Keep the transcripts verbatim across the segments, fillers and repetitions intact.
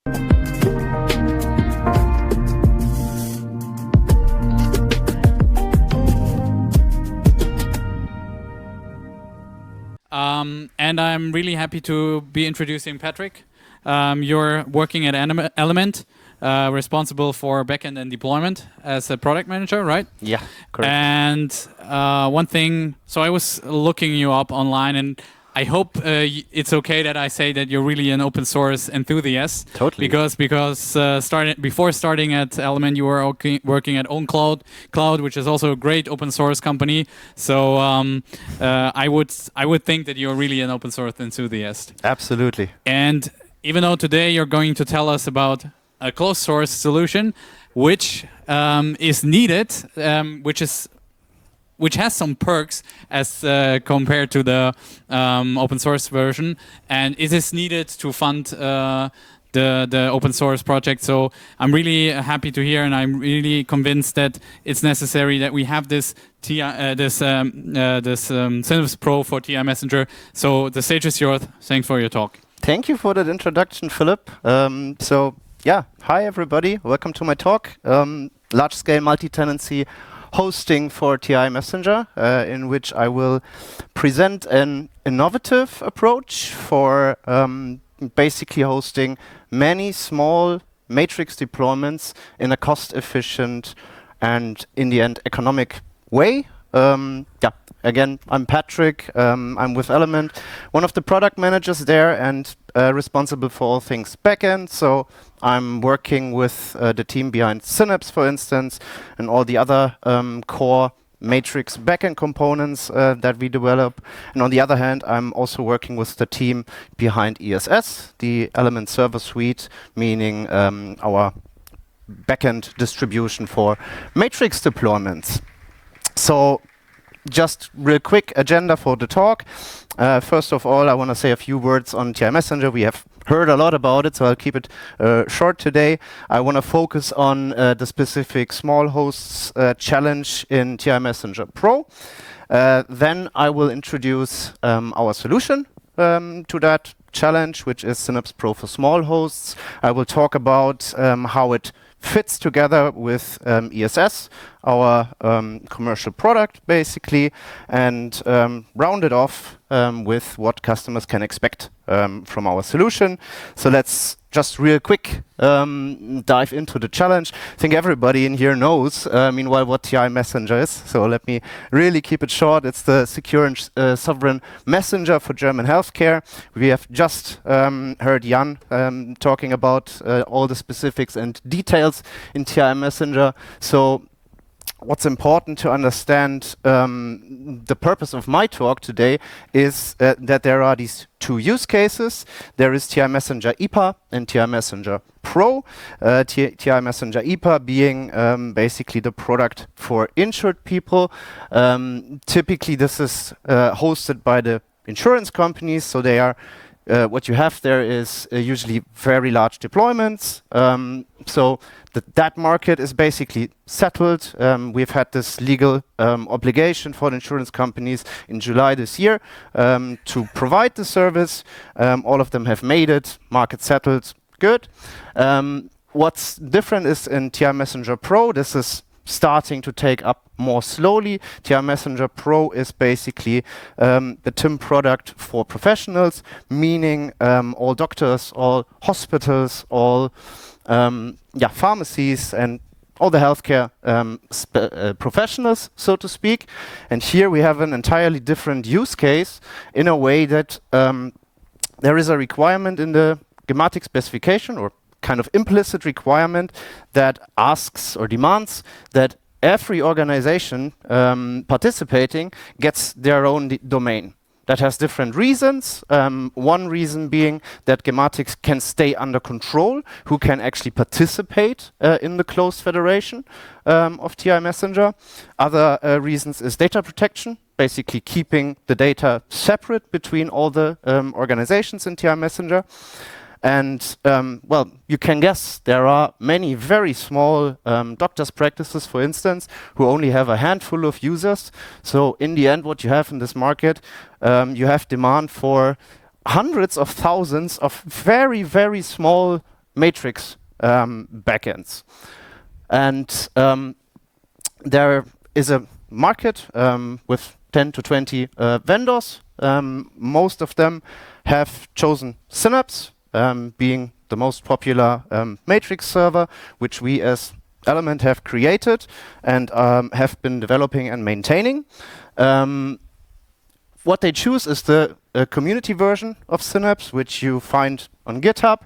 Um, and I'm really happy to be introducing Patrick. Um, you're working at Anim- Element, uh, responsible for backend and deployment as a product manager, right? Yeah, correct. And uh, one thing, so I was looking you up online, and I hope uh, it's okay that I say that you're really an open source enthusiast. Totally. Because because uh, started before starting at Element, you were okay, working at OwnCloud, Cloud, which is also a great open source company. So um, uh, I would I would think that you're really an open source enthusiast. Absolutely. And even though today you're going to tell us about a closed source solution, which um, is needed, um, which is which has some perks as uh, compared to the um, open source version, and it is needed to fund uh, the the open source project. So I'm really happy to hear, and I'm really convinced that it's necessary that we have this T I, uh, this um, uh, this um, Synapse Pro for T I Messenger. So the stage is yours. Thanks for your talk. Thank you for that introduction, Philip. Um, so yeah, hi everybody. Welcome to my talk. Um, large-scale multi-tenancy hosting for T I Messenger, uh, in which I will present an innovative approach for um, basically hosting many small matrix deployments in a cost-efficient and, in the end, economic way. Um, yeah, again, I'm Patrick. Um, I'm with Element, one of the product managers there, and uh, responsible for all things backend. So I'm working with uh, the team behind Synapse, for instance, and all the other um, core matrix backend components uh, that we develop. And on the other hand, I'm also working with the team behind E S S, the Element Server Suite, meaning um, our backend distribution for matrix deployments. So just real quick agenda for the talk. Uh, first of all, I want to say a few words on T I Messenger. We have heard a lot about it, so I'll keep it uh, short today. I want to focus on uh, the specific small hosts uh, challenge in T I Messenger Pro. Uh, then I will introduce um, our solution um, to that challenge, which is Synapse Pro for small hosts. I will talk about um, how it fits together with um, E S S, our um, commercial product, basically, and um, round it off um, with what customers can expect um, from our solution. So let's just real quick um, dive into the challenge. I think everybody in here knows, uh, meanwhile, what T I Messenger is. So let me really keep it short. It's the secure and uh, sovereign messenger for German healthcare. We have just um, heard Jan um, talking about uh, all the specifics and details in T I Messenger. So what's important to understand, um, the purpose of my talk today is uh, that there are these two use cases. There is T I Messenger I P A and T I Messenger Pro. Uh, T I Messenger I P A being um, basically the product for insured people. Um, typically this is uh, hosted by the insurance companies, so they are Uh, what you have there is uh, usually very large deployments. Um, so th that market is basically settled. Um, we've had this legal um, obligation for the insurance companies in July this year um, to provide the service. Um, all of them have made it, market settled, good. Um, what's different is in T I Messenger Pro, this is starting to take up more slowly. T I Messenger Pro is basically um, the T I M product for professionals, meaning um, all doctors, all hospitals, all um, yeah, pharmacies, and all the healthcare um, uh, professionals, so to speak. And here we have an entirely different use case in a way that um, there is a requirement in the Gematik specification, or kind of implicit requirement, that asks or demands that every organization um, participating gets their own domain. That has different reasons. Um, one reason being that Gematik can stay under control, who can actually participate uh, in the closed federation um, of T I Messenger. Other uh, reasons is data protection, basically keeping the data separate between all the um, organizations in T I Messenger. And, um, well, you can guess there are many very small um, doctors' practices, for instance, who only have a handful of users. So in the end, what you have in this market, um, you have demand for hundreds of thousands of very, very small matrix um, backends. And um, there is a market um, with ten to twenty uh, vendors. Um, most of them have chosen Synapse, um, being the most popular um, matrix server, which we as Element have created and um, have been developing and maintaining. Um, what they choose is the uh, community version of Synapse, which you find on GitHub.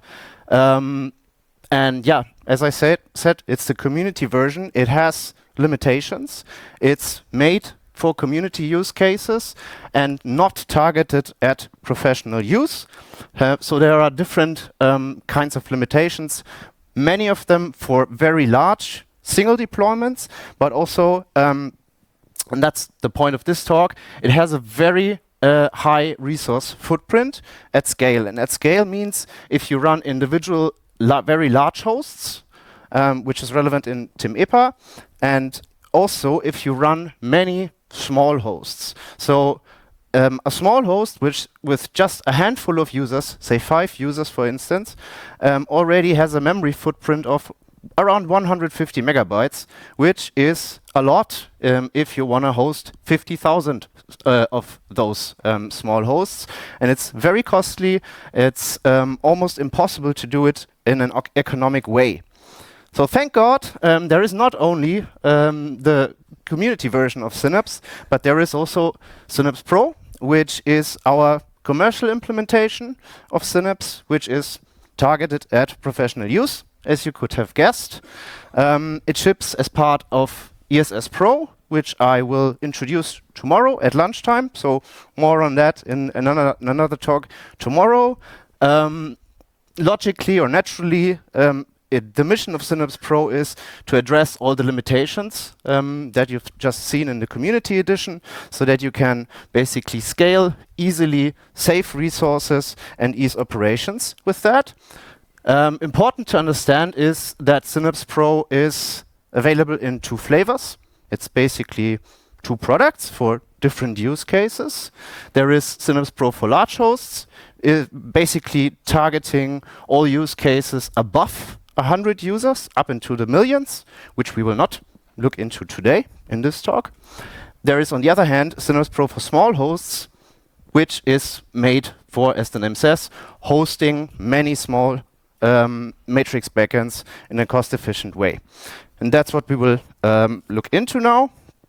Um, and yeah, as I said, said, it's the community version. It has limitations. It's made for community use cases and not targeted at professional use. Uh, so there are different um, kinds of limitations, many of them for very large single deployments, but also, um, and that's the point of this talk, it has a very uh, high resource footprint at scale. And at scale means if you run individual la very large hosts, um, which is relevant in TimEpa, and also if you run many small hosts. So um, a small host which with just a handful of users, say five users for instance, um, already has a memory footprint of around one hundred fifty megabytes, which is a lot um, if you want to host fifty thousand uh, of those um, small hosts. And it's very costly. It's um, almost impossible to do it in an economic way. So thank God um, there is not only um, the community version of Synapse, but there is also Synapse Pro, which is our commercial implementation of Synapse, which is targeted at professional use, as you could have guessed. Um, it ships as part of E S S Pro, which I will introduce tomorrow at lunchtime. So more on that in another, another talk tomorrow. Um, logically or naturally, um, It, the mission of Synapse Pro is to address all the limitations um, that you've just seen in the community edition, so that you can basically scale easily, save resources, and ease operations with that. Um, important to understand is that Synapse Pro is available in two flavors. It's basically two products for different use cases. There is Synapse Pro for large hosts, is basically targeting all use cases above one hundred users up into the millions, which we will not look into today in this talk. There is, on the other hand, Synapse Pro for small hosts, which is made for, as the name says, hosting many small um, matrix backends in a cost-efficient way. And that's what we will um, look into now.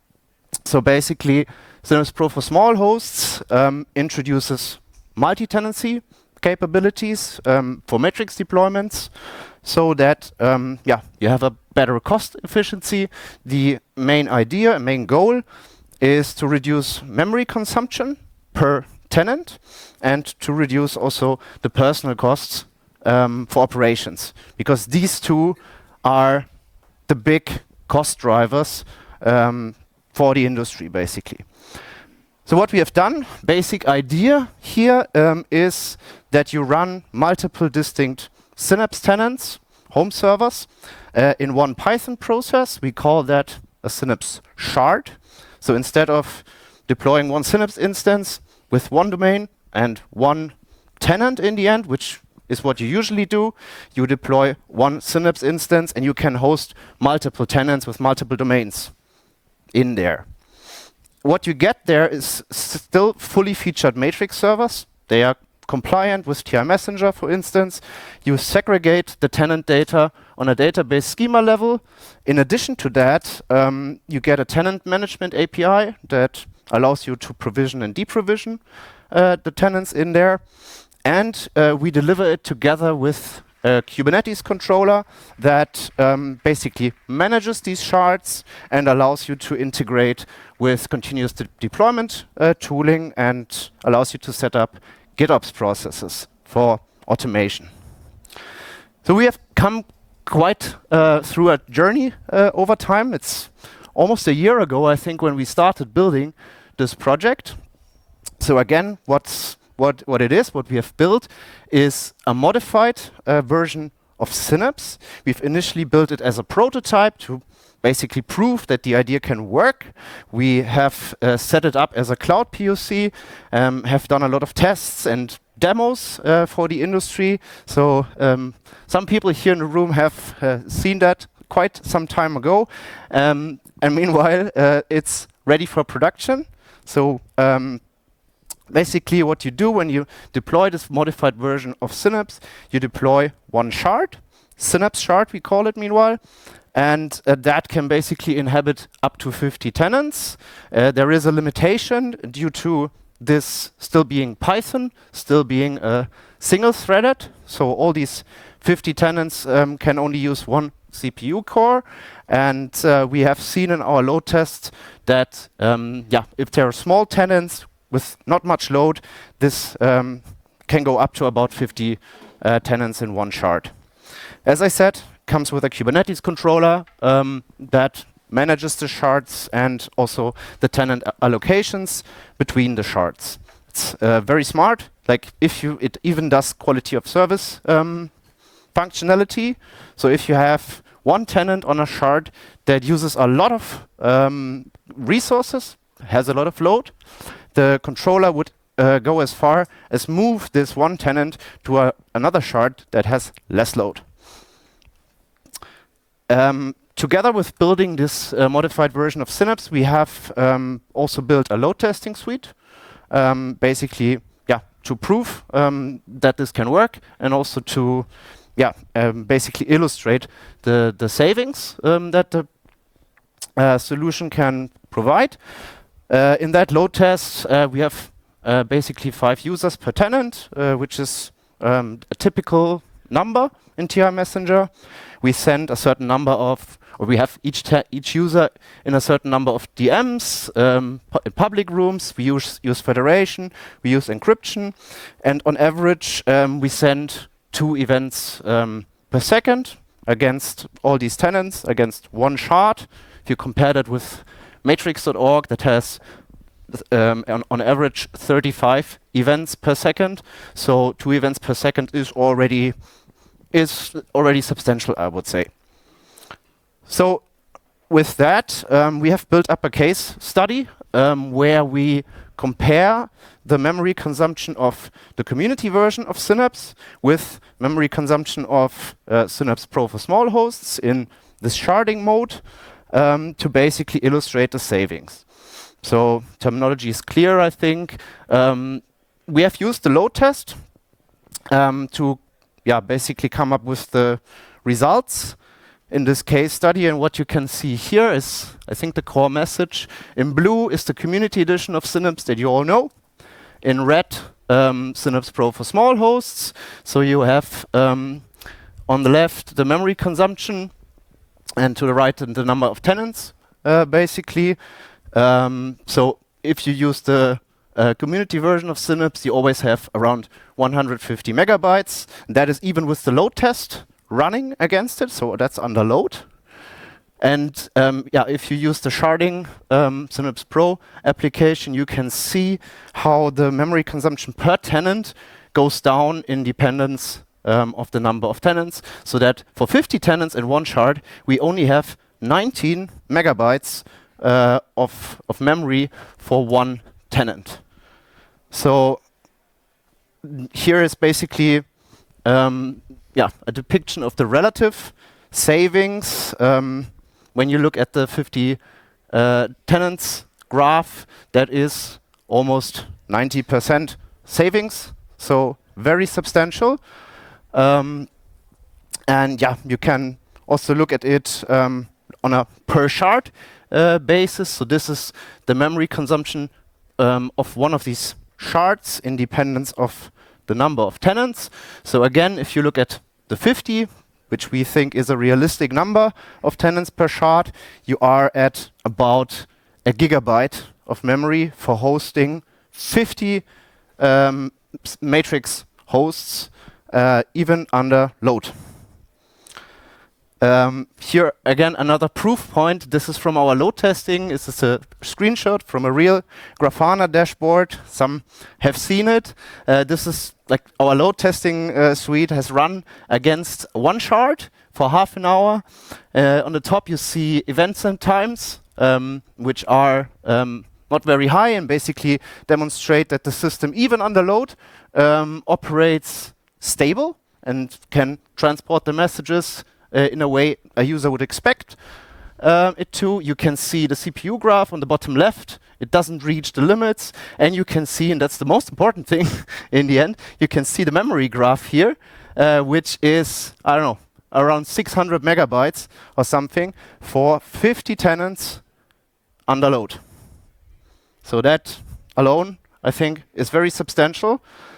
So basically, Synapse Pro for small hosts um, introduces multi-tenancy capabilities um, for matrix deployments, so that um, yeah, you have a better cost efficiency. The main idea, main goal, is to reduce memory consumption per tenant and to reduce also the personal costs um, for operations, because these two are the big cost drivers um, for the industry, basically. So what we have done, basic idea here um, is that you run multiple distinct Synapse tenants, home servers, uh, in one Python process. We call that a Synapse shard. So instead of deploying one Synapse instance with one domain and one tenant in the end, which is what you usually do, you deploy one Synapse instance and you can host multiple tenants with multiple domains in there. What you get there is still fully featured matrix servers. They are compliant with T I Messenger, for instance. You segregate the tenant data on a database schema level. In addition to that, um, you get a tenant management A P I that allows you to provision and deprovision uh, the tenants in there. And uh, we deliver it together with a Kubernetes controller that um, basically manages these shards and allows you to integrate with continuous de deployment uh, tooling and allows you to set up GitOps processes for automation. So we have come quite uh, through a journey uh, over time. It's almost a year ago, I think, when we started building this project. So again, what's what what it is, what we have built, is a modified uh, version of Synapse. We've initially built it as a prototype to basically prove that the idea can work. We have uh, set it up as a cloud P O C, um, have done a lot of tests and demos uh, for the industry. So um, some people here in the room have uh, seen that quite some time ago. Um, and meanwhile, uh, it's ready for production. So um, basically what you do when you deploy this modified version of Synapse, you deploy one shard, Synapse shard we call it meanwhile, and uh, that can basically inhabit up to fifty tenants. Uh, there is a limitation due to this still being Python, still being uh, single-threaded, so all these fifty tenants um, can only use one C P U core, and uh, we have seen in our load tests that um, yeah, if there are small tenants with not much load, this um, can go up to about fifty uh, tenants in one shard. As I said, comes with a Kubernetes controller um, that manages the shards and also the tenant allocations between the shards. It's uh, very smart. Like if you, it even does quality of service um, functionality. So if you have one tenant on a shard that uses a lot of um, resources, has a lot of load, the controller would uh, go as far as move this one tenant to a, another shard that has less load. Um, together with building this uh, modified version of Synapse, we have um, also built a load testing suite, um, basically, yeah, to prove um, that this can work, and also to, yeah, um, basically illustrate the the savings um, that the uh, solution can provide. Uh, in that load test, uh, we have uh, basically five users per tenant, uh, which is um, a typical number in T I Messenger. We send a certain number of, or we have each each user in a certain number of D Ms, um, pu in public rooms. We use, use federation, we use encryption, and on average, um, we send two events um, per second against all these tenants, against one shard. If you compare that with matrix dot org, that has um, on, on average thirty-five events per second. So two events per second is already is already substantial, I would say. So with that, um, we have built up a case study um, where we compare the memory consumption of the community version of Synapse with memory consumption of uh, Synapse Pro for small hosts in this sharding mode um, to basically illustrate the savings. So terminology is clear, I think. Um, we have used the load test um, to yeah, basically come up with the results in this case study. And what you can see here is, I think, the core message. In blue is the community edition of Synapse that you all know. In red, um, Synapse Pro for small hosts. So you have um, on the left the memory consumption, and to the right the number of tenants, uh, basically. Um, so if you use the uh, community version of Synapse, you always have around one hundred fifty megabytes. That is even with the load test running against it, so that's under load. And um, yeah, if you use the sharding um, Synapse Pro application, you can see how the memory consumption per tenant goes down in dependence um, of the number of tenants, so that for fifty tenants in one shard, we only have nineteen megabytes uh, of, of memory for one tenant. So here is basically um, yeah, a depiction of the relative savings. Um, when you look at the fifty uh, tenants graph, that is almost ninety percent savings, so very substantial. Um, and yeah, you can also look at it um, on a per shard uh, basis. So this is the memory consumption um, of one of these shards in dependence of the number of tenants. So again, if you look at the fifty, which we think is a realistic number of tenants per shard, you are at about a gigabyte of memory for hosting fifty um, matrix hosts, uh, even under load. Um, here again, another proof point. This is from our load testing. This is a screenshot from a real Grafana dashboard. Some have seen it. Uh, this is like our load testing uh, suite has run against one shard for half an hour. Uh, on the top, you see events and times, um, which are um, not very high, and basically demonstrate that the system, even under load, um, operates stable and can transport the messages uh, in a way a user would expect uh, it to. You can see the C P U graph on the bottom left. It doesn't reach the limits. And you can see, and that's the most important thing in the end, you can see the memory graph here, uh, which is, I don't know, around six hundred megabytes or something for fifty tenants under load. So that alone, I think, is very substantial.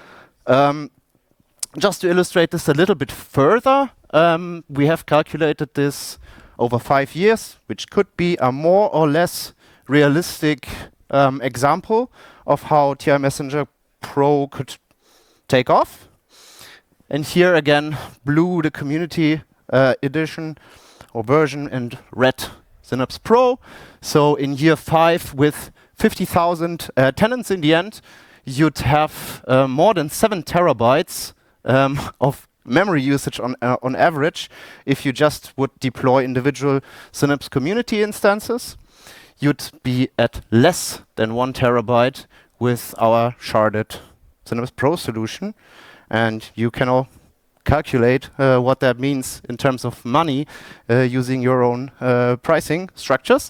Um, just to illustrate this a little bit further, um, we have calculated this over five years, which could be a more or less realistic um, example of how T I Messenger Pro could take off. And here again, blue, the community uh, edition or version, and red, Synapse Pro. So in year five, with fifty thousand uh, tenants in the end, you'd have uh, more than seven terabytes um, of memory usage on, uh, on average if you just would deploy individual Synapse community instances. You'd be at less than one terabyte with our sharded Synapse Pro solution. And you can all calculate uh, what that means in terms of money uh, using your own uh, pricing structures.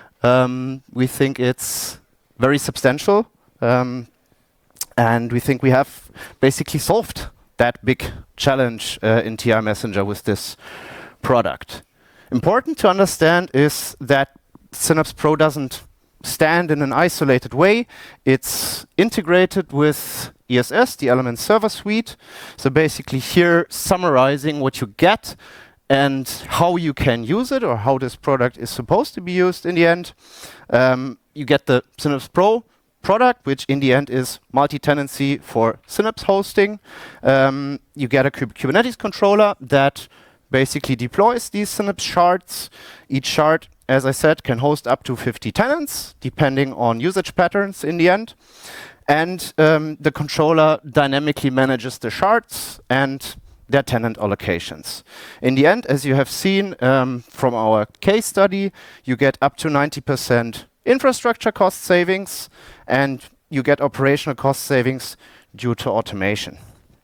Um, we think it's very substantial, um, and we think we have basically solved that big challenge uh, in T I Messenger with this product. Important to understand is that Synapse Pro doesn't stand in an isolated way. It's integrated with E S S, the Element Server Suite. So basically here summarizing what you get and how you can use it, or how this product is supposed to be used in the end. Um, you get the Synapse Pro product, which in the end is multi-tenancy for Synapse hosting. Um, you get a Kub- Kubernetes controller that basically deploys these Synapse shards. Each shard, as I said, can host up to fifty tenants, depending on usage patterns in the end. And um, the controller dynamically manages the shards and their tenant allocations. In the end, as you have seen um, from our case study, you get up to ninety percent infrastructure cost savings, and you get operational cost savings due to automation.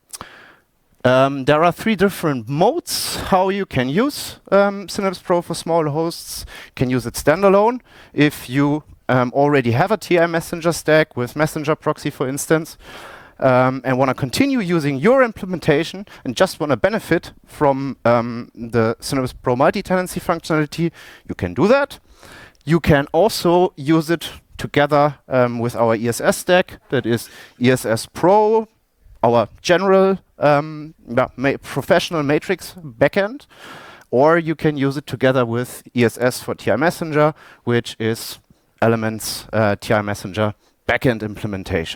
Um, there are three different modes how you can use um, Synapse Pro for small hosts. You can use it standalone if you um, already have a T I Messenger stack with Messenger Proxy, for instance, um, and want to continue using your implementation and just want to benefit from um, the Synapse Pro multi-tenancy functionality. You can do that. You can also use it together um, with our E S S stack, that is E S S Pro, our general um, yeah, ma professional matrix backend, or you can use it together with E S S for T I Messenger, which is Elements uh, T I Messenger backend implementation.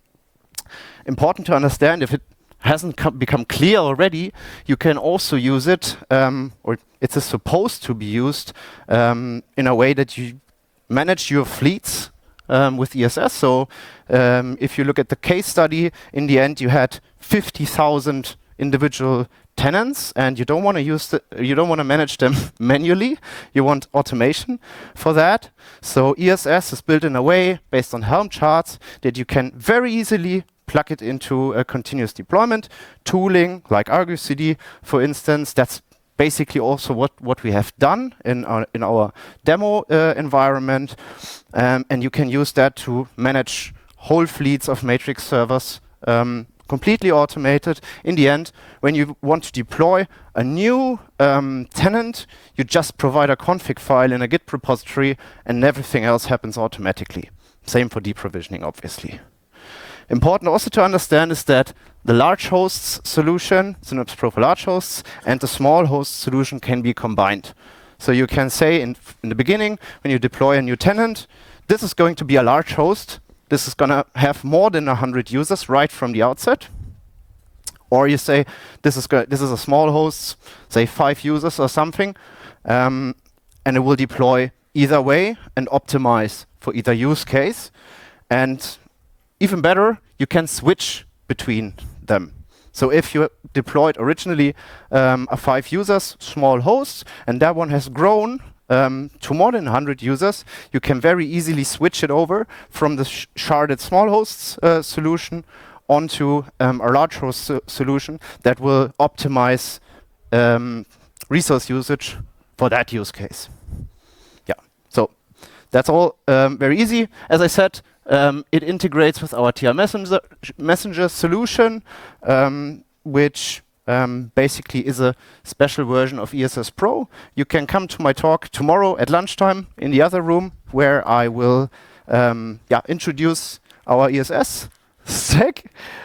Important to understand, if it hasn't become clear already, you can also use it, um, or it is supposed to be used um, in a way that you manage your fleets um, with E S S. So um, if you look at the case study, in the end you had fifty thousand individual tenants, and you don't want to use the, you don't want to manage them manually. You want automation for that. So E S S is built in a way based on Helm charts that you can very easily plug it into a continuous deployment tooling like Argo C D, for instance. That's basically also what, what we have done in our, in our demo uh, environment. Um, and you can use that to manage whole fleets of Matrix servers, um, completely automated. In the end, when you want to deploy a new um, tenant, you just provide a config file in a Git repository and everything else happens automatically. Same for deprovisioning, obviously. Important also to understand is that the large hosts solution, Synapse Pro for large hosts, and the small host solution can be combined. So you can say in, in the beginning, when you deploy a new tenant, this is going to be a large host. This is going to have more than one hundred users right from the outset. Or you say, this is, this is a small host, say five users or something, um, and it will deploy either way and optimize for either use case. And even better, you can switch between them. So if you deployed originally um, a five users small host, and that one has grown um, to more than one hundred users, you can very easily switch it over from the sh sharded small hosts uh, solution onto um, a large host so solution that will optimize um, resource usage for that use case. Yeah, so that's all um, very easy. As I said, um, it integrates with our T I Messenger, Messenger solution, um, which um, basically is a special version of E S S Pro. You can come to my talk tomorrow at lunchtime in the other room, where I will um, yeah, introduce our E S S stack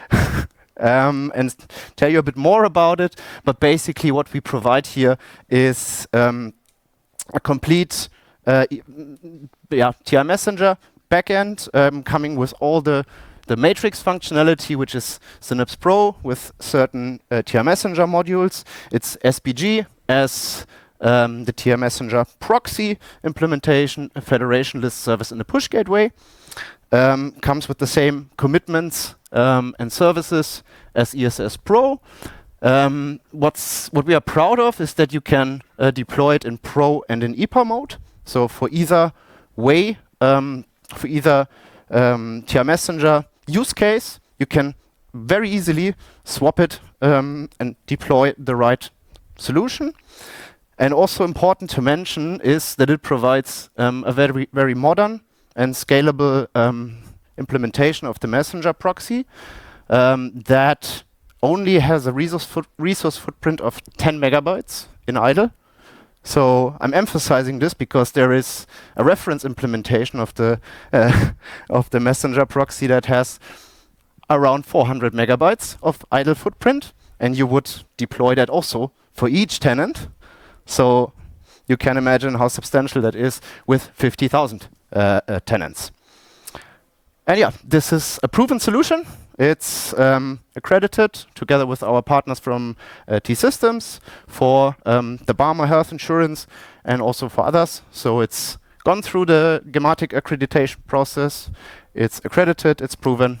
um, and tell you a bit more about it. But basically what we provide here is um, a complete uh, yeah, T I Messenger backend um, coming with all the, the matrix functionality, which is Synapse Pro with certain uh, T I Messenger modules. It's S B G as um, the T I Messenger proxy implementation, a federation list service in the push gateway. Um, comes with the same commitments um, and services as E S S Pro. Um, what's what we are proud of is that you can uh, deploy it in Pro and in E P A mode. So for either way, um, for either um, T I Messenger use case, you can very easily swap it um, and deploy the right solution. And also important to mention is that it provides um, a very very modern and scalable um, implementation of the Messenger proxy um, that only has a resource, foot resource footprint of ten megabytes in idle. So I'm emphasizing this because there is a reference implementation of the uh, of the Messenger proxy that has around four hundred megabytes of idle footprint, and you would deploy that also for each tenant. So you can imagine how substantial that is with fifty thousand uh, uh, tenants. And yeah, this is a proven solution. It's um, accredited together with our partners from uh, T-Systems for um, the Barmer Health Insurance and also for others. So it's gone through the Gematik accreditation process. It's accredited, it's proven,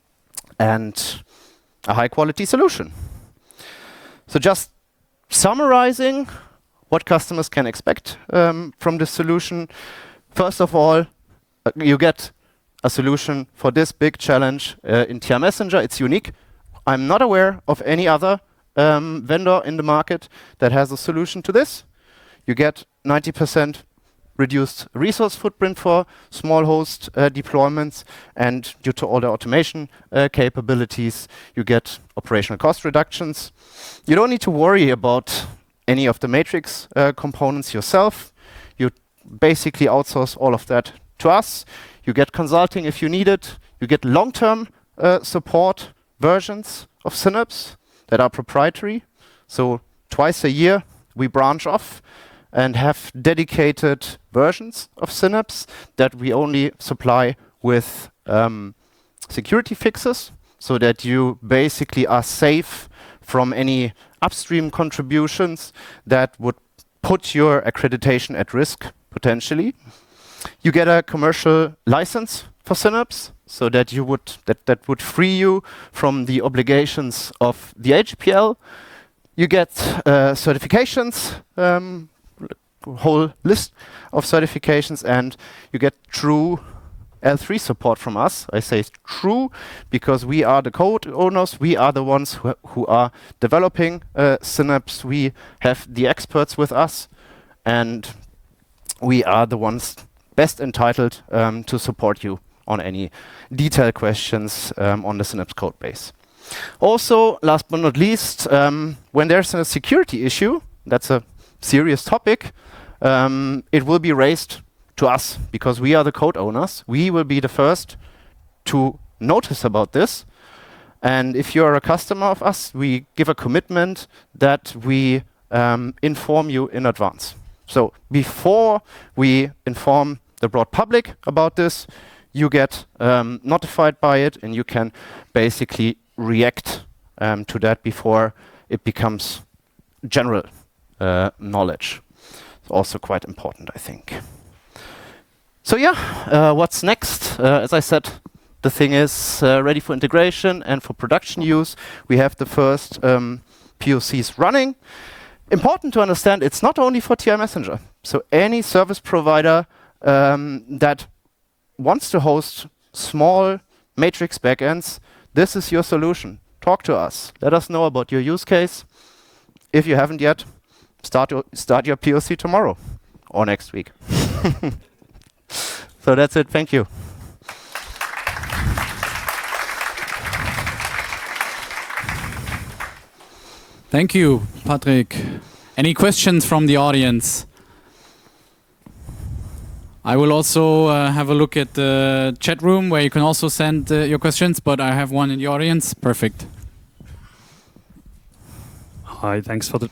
and a high quality solution. So just summarizing what customers can expect um, from this solution. First of all, uh, you get a solution for this big challenge uh, in T I Messenger. It's unique. I'm not aware of any other um, vendor in the market that has a solution to this. You get ninety percent reduced resource footprint for small host uh, deployments, and due to all the automation uh, capabilities, you get operational cost reductions. You don't need to worry about any of the matrix uh, components yourself. You basically outsource all of that to us. You get consulting if you need it. You get long-term uh, support versions of Synapse that are proprietary. So twice a year we branch off and have dedicated versions of Synapse that we only supply with um, security fixes, so that you basically are safe from any upstream contributions that would put your accreditation at risk, potentially. You get a commercial license for Synapse, so that you would that, that would free you from the obligations of the A G P L. You get uh, certifications, um, whole list of certifications, and you get true L three support from us. I say true because we are the code owners. We are the ones who, who are developing uh, Synapse. We have the experts with us, and we are the ones best entitled um, to support you on any detailed questions um, on the Synapse code base. Also, last but not least, um, when there's a security issue, that's a serious topic, um, it will be raised to us because we are the code owners. We will be the first to notice about this. And if you're a customer of us, we give a commitment that we um, inform you in advance. So before we inform the broad public about this, you get um, notified by it, and you can basically react um, to that before it becomes general uh, knowledge. It's also quite important, I think. So yeah, uh, what's next? Uh, as I said, the thing is uh, ready for integration and for production use. We have the first um, P O Cs running. important to understand, it's not only for T I Messenger. So any service provider um, that wants to host small Matrix backends, this is your solution. Talk to us. Let us know about your use case. If you haven't yet, start your, start your P O C tomorrow or next week. So that's it. Thank you. Thank you, Patrick. Any questions from the audience? I will also uh, have a look at the chat room where you can also send uh, your questions, but I have one in the audience. Perfect. Hi, thanks for the...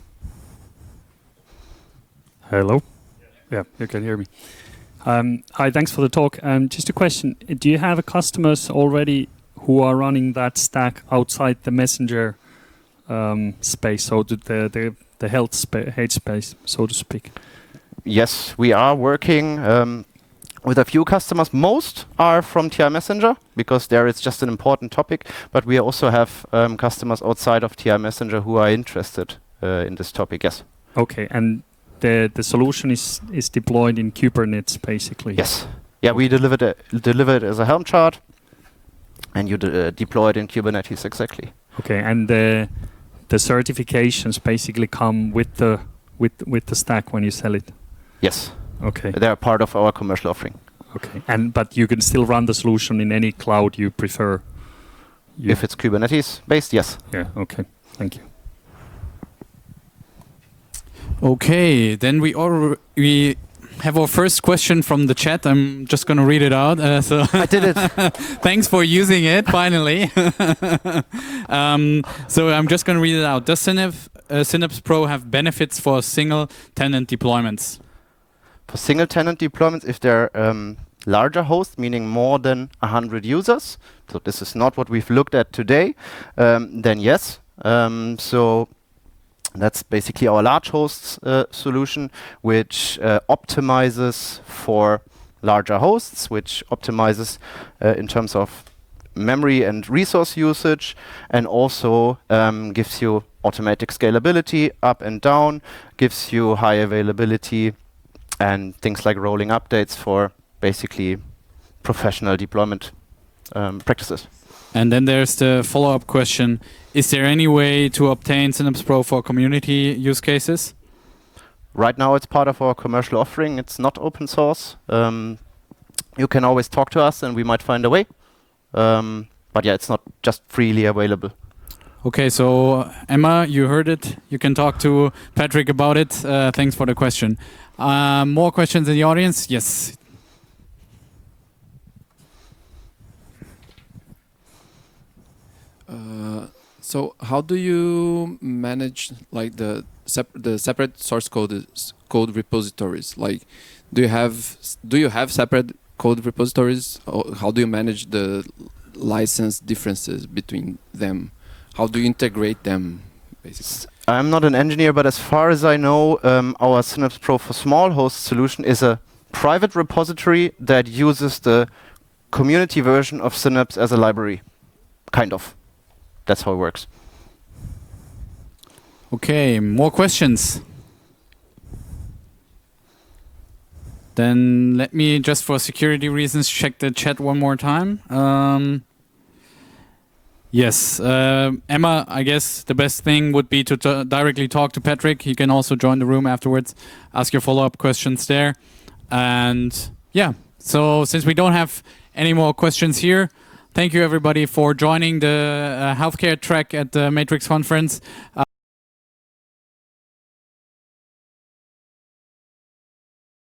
Hello? Yeah, you can hear me. Um, hi, thanks for the talk. Um, just a question. Do you have customers already who are running that stack outside the Messenger um, space, so the, the, the health spa hate space, so to speak? Yes, we are working um, with a few customers. Most are from T I Messenger, because there it's just an important topic, but we also have um, customers outside of T I Messenger who are interested uh, in this topic, yes. Okay, and the, the solution is, is deployed in Kubernetes, basically? Yes. Yeah, we delivered it, deliver it as a Helm chart, and you de uh, deploy it in Kubernetes, exactly. Okay, and the, the certifications basically come with the, with, with the stack when you sell it? Yes. Okay. They are part of our commercial offering. Okay. And but you can still run the solution in any cloud you prefer. You if it's Kubernetes based, yes. Yeah. Okay. Thank you. Okay, then we all we have our first question from the chat. I'm just going to read it out. Uh, so I did it. Thanks for using it. Finally. um, so I'm just going to read it out. Does Synapse, uh, Synapse Pro have benefits for single tenant deployments? For single tenant deployments, if they're um, larger hosts, meaning more than one hundred users, so this is not what we've looked at today, um, then yes. Um, so that's basically our large hosts uh, solution, which uh, optimizes for larger hosts, which optimizes uh, in terms of memory and resource usage, and also um, gives you automatic scalability up and down, gives you high availability, and things like rolling updates for basically professional deployment um, practices. And then there's the follow-up question. Is there any way to obtain Synapse Pro for community use cases? Right now it's part of our commercial offering. It's not open source. Um, you can always talk to us and we might find a way. Um, but yeah, it's not just freely available. Okay, so Emma, you heard it. You can talk to Patrick about it. Uh, thanks for the question. Uh, more questions in the audience? Yes. Uh, so how do you manage like the sep the separate source code code repositories? Like, do you have do you have separate code repositories? Or how do you manage the license differences between them? How do you integrate them, basically? I'm not an engineer, but as far as I know, um, our Synapse Pro for Small Host solution is a private repository that uses the community version of Synapse as a library, kind of. That's how it works. Okay, more questions? Then let me, just for security reasons, check the chat one more time. Um, yes, uh, Emma, I guess the best thing would be to t directly talk to Patrick. He can also join the room afterwards, ask your follow-up questions there. And yeah, so since we don't have any more questions here, thank you everybody for joining the uh, healthcare track at the Matrix conference. Uh,